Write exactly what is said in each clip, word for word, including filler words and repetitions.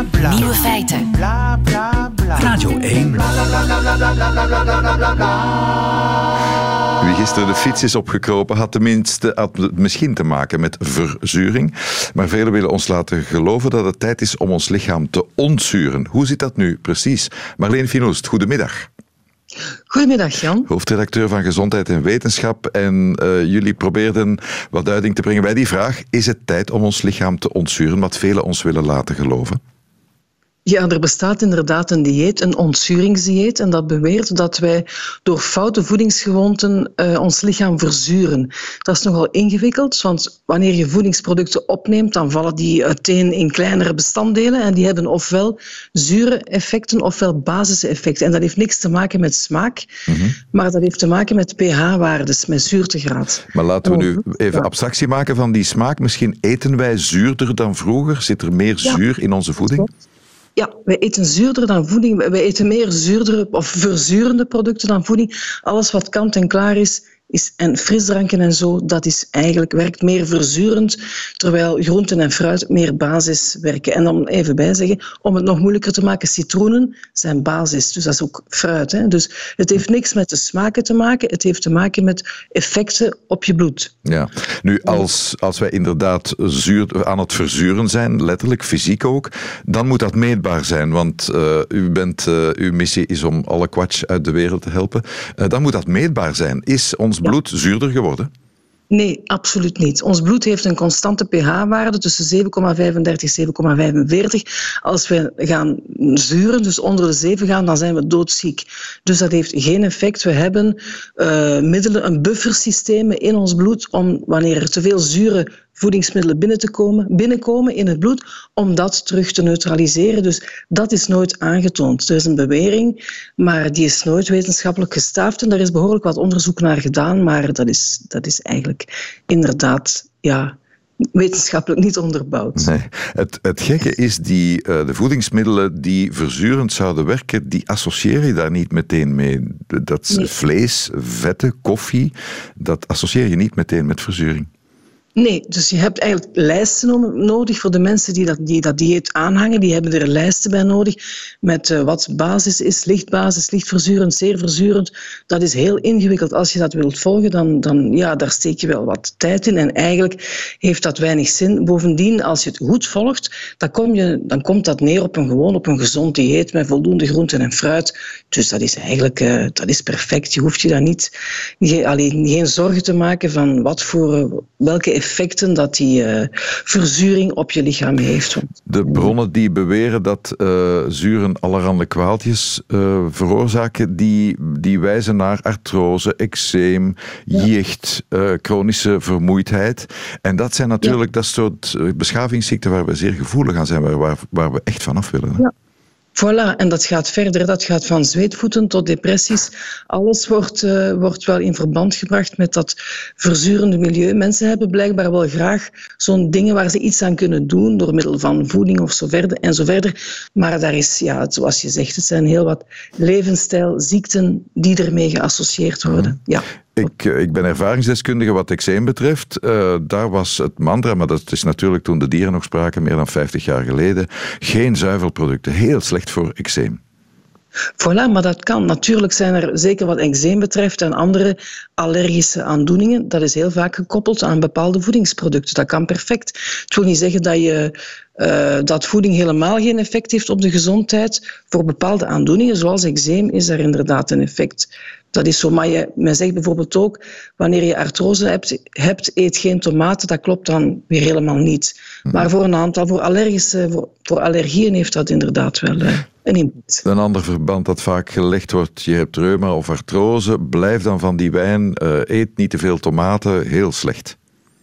bla, bla. Nieuwe feiten. Bla, bla, bla. Radio één. Bla, bla, bla, bla, bla, bla, bla, bla, bla, bla, bla. Wie gisteren de fiets is opgekropen, had tenminste had misschien te maken met verzuring. Maar velen willen ons laten geloven dat het tijd is om ons lichaam te ontzuren. Hoe zit dat nu precies? Marleen Finoost, goedemiddag. Goedemiddag, Jan. Hoofdredacteur van Gezondheid en Wetenschap. En uh, jullie probeerden wat duiding te brengen bij die vraag. Is het tijd om ons lichaam te ontzuren, wat velen ons willen laten geloven? Ja, er bestaat inderdaad een dieet, een ontzuringsdieet. En dat beweert dat wij door foute voedingsgewoonten uh, ons lichaam verzuren. Dat is nogal ingewikkeld, want wanneer je voedingsproducten opneemt, dan vallen die uiteen in kleinere bestanddelen. En die hebben ofwel zure effecten, ofwel basische effecten. En dat heeft niks te maken met smaak, mm-hmm. maar dat heeft te maken met pH-waardes, met zuurtegraad. Maar laten we nu even abstractie maken van die smaak. Misschien eten wij zuurder dan vroeger? Zit er meer zuur in onze voeding? Ja, wij eten zuurder dan voeding. Wij eten meer zuurdere of verzurende producten dan voeding. Alles wat kant en klaar is, is en frisdranken en zo, dat is eigenlijk, werkt meer verzurend, terwijl groenten en fruit meer basis werken. En dan even bijzeggen, om het nog moeilijker te maken, citroenen zijn basis, dus dat is ook fruit. Hè? Dus het heeft niks met de smaken te maken, het heeft te maken met effecten op je bloed. Ja, nu als, als wij inderdaad zuur, aan het verzuren zijn, letterlijk, fysiek ook, dan moet dat meetbaar zijn, want uh, u bent, uh, uw missie is om alle kwatsch uit de wereld te helpen. Uh, dan moet dat meetbaar zijn. Is ons bloed zuurder geworden? Nee, absoluut niet. Ons bloed heeft een constante pH-waarde tussen zeven komma vijfendertig en zeven komma vijfenveertig. Als we gaan zuren, dus onder de zeven gaan, dan zijn we doodziek. Dus dat heeft geen effect. We hebben uh, middelen, een buffersysteem in ons bloed om, wanneer er te veel zure voedingsmiddelen binnen te komen, binnenkomen in het bloed, om dat terug te neutraliseren. Dus dat is nooit aangetoond. Er is een bewering, maar die is nooit wetenschappelijk gestaafd en daar is behoorlijk wat onderzoek naar gedaan, maar dat is, dat is eigenlijk inderdaad ja, wetenschappelijk niet onderbouwd. Nee. Het, het gekke is, die, uh, de voedingsmiddelen die verzurend zouden werken, die associeer je daar niet meteen mee. Dat nee. Vlees, vetten, koffie, dat associeer je niet meteen met verzuring. Nee, dus je hebt eigenlijk lijsten nodig voor de mensen die dat, die dat dieet aanhangen. Die hebben er lijsten bij nodig met uh, wat basis is, licht basis, licht verzurend, zeer verzurend. Dat is heel ingewikkeld. Als je dat wilt volgen, dan, dan ja, daar steek je wel wat tijd in. En eigenlijk heeft dat weinig zin. Bovendien, als je het goed volgt, dan, kom je, dan komt dat neer op een gewoon op een gezond dieet met voldoende groenten en fruit. Dus dat is eigenlijk uh, dat is perfect. Je hoeft je daar niet, niet alleen, geen zorgen te maken van wat voor, uh, welke effecten dat die uh, verzuring op je lichaam heeft. De bronnen die beweren dat uh, zuren allerhande kwaaltjes uh, veroorzaken, die, die wijzen naar artrose, eczeem, ja. jicht, uh, chronische vermoeidheid. En dat zijn natuurlijk ja. dat soort beschavingsziekten waar we zeer gevoelig aan zijn, waar, waar, waar we echt vanaf willen. Ja. Voilà, en dat gaat verder. Dat gaat van zweetvoeten tot depressies. Alles wordt, uh, wordt wel in verband gebracht met dat verzurende milieu. Mensen hebben blijkbaar wel graag zo'n dingen waar ze iets aan kunnen doen door middel van voeding of zo verder en zo verder. Maar daar is, ja, zoals je zegt, het zijn heel wat levensstijlziekten die ermee geassocieerd worden. Ja. Ik, ik ben ervaringsdeskundige wat eczeem betreft. Uh, daar was het mantra, maar dat is natuurlijk toen de dieren nog spraken, meer dan vijftig jaar geleden, geen zuivelproducten. Heel slecht voor eczeem. Voilà, maar dat kan. Natuurlijk zijn er, zeker wat eczeem betreft en andere allergische aandoeningen, dat is heel vaak gekoppeld aan bepaalde voedingsproducten. Dat kan perfect. Het wil niet zeggen dat, je, uh, dat voeding helemaal geen effect heeft op de gezondheid. Voor bepaalde aandoeningen, zoals eczeem, is er inderdaad een effect. Dat is zo, maar je, men zegt bijvoorbeeld ook, wanneer je artrose hebt, hebt, eet geen tomaten. Dat klopt dan weer helemaal niet. Maar voor een aantal, voor allergische, voor, voor allergieën heeft dat inderdaad wel uh, een impact. Een ander verband dat vaak gelegd wordt, je hebt reuma of artrose, blijf dan van die wijn, uh, eet niet te veel tomaten, heel slecht.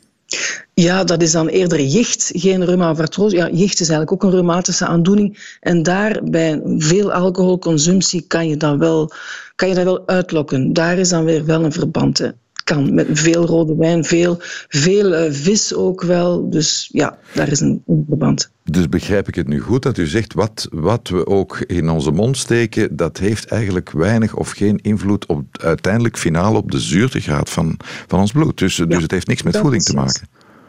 Ja, dat is dan eerder jicht, geen reuma of artrose. Ja, jicht is eigenlijk ook een reumatische aandoening. En daar, bij veel alcoholconsumptie, kan je dat wel, kan je dat wel uitlokken. Daar is dan weer wel een verband. Hè. Kan, met veel rode wijn, veel, veel uh, vis ook wel. Dus ja, daar is een, een verband. Dus begrijp ik het nu goed dat u zegt, wat, wat we ook in onze mond steken, dat heeft eigenlijk weinig of geen invloed op uiteindelijk finaal op de zuurtegraad van, van ons bloed. Dus, ja, dus het heeft niks met voeding te maken.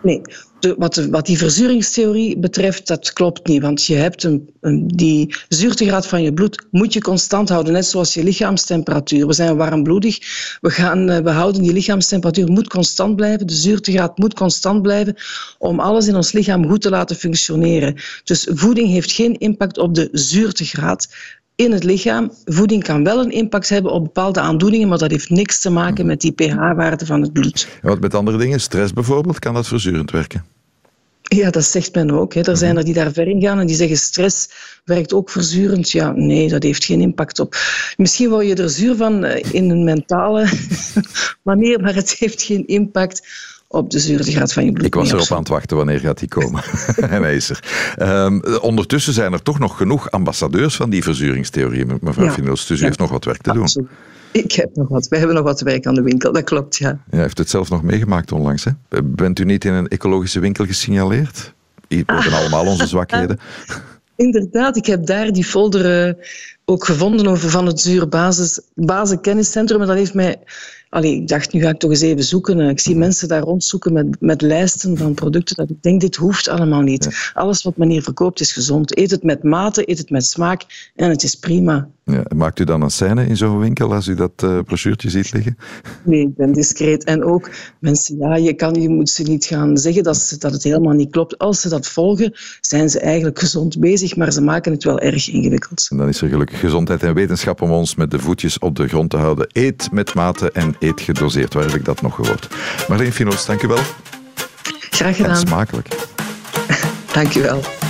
Nee, de, wat, de, wat die verzuringstheorie betreft, dat klopt niet. Want je hebt een, een, die zuurtegraad van je bloed moet je constant houden, net zoals je lichaamstemperatuur. We zijn warmbloedig, we, gaan, we houden die lichaamstemperatuur, moet constant blijven, de zuurtegraad moet constant blijven om alles in ons lichaam goed te laten functioneren. Dus voeding heeft geen impact op de zuurtegraad in het lichaam. Voeding kan wel een impact hebben op bepaalde aandoeningen, maar dat heeft niks te maken met die pH-waarde van het bloed. En wat met andere dingen? Stress bijvoorbeeld, kan dat verzurend werken? Ja, dat zegt men ook. Hè. Er zijn er die daar ver in gaan en die zeggen stress werkt ook verzurend. Ja, nee, dat heeft geen impact op. Misschien word je er zuur van in een mentale manier, maar het heeft geen impact op de zuurtegraad van je bloed. Ik was erop aan het wachten, wanneer gaat die komen? En hij is er. Um, ondertussen zijn er toch nog genoeg ambassadeurs van die verzuringstheorie, mevrouw ja. Finols. Dus u ja. heeft nog wat werk te Absoluut. doen. Ik heb nog wat. Wij hebben nog wat werk aan de winkel, dat klopt, ja. Ja, heeft het zelf nog meegemaakt onlangs, hè? Bent u niet in een ecologische winkel gesignaleerd? We hebben ah. allemaal onze zwakheden. Inderdaad, ik heb daar die folder uh, ook gevonden over van het Zuur Basis, Basenkenniscentrum. En dat heeft mij... Allee, ik dacht, nu ga ik toch eens even zoeken. Ik zie mensen daar rondzoeken met, met lijsten van producten. Dat ik denk, dit hoeft allemaal niet. Ja. Alles wat men hier verkoopt is gezond. Eet het met mate, eet het met smaak en het is prima. Ja, maakt u dan een scène in zo'n winkel als u dat uh, brochuurtje ziet liggen? Nee, ik ben discreet. En ook mensen, ja, je, kan, je moet ze niet gaan zeggen dat, ze, dat het helemaal niet klopt. Als ze dat volgen, zijn ze eigenlijk gezond bezig, maar ze maken het wel erg ingewikkeld. En dan is er gelukkig gezondheid en wetenschap om ons met de voetjes op de grond te houden. Eet met mate en eet gedoseerd. Waar heb ik dat nog gehoord? Marleen Finols, dank u wel. Graag gedaan. En smakelijk. Dank u wel.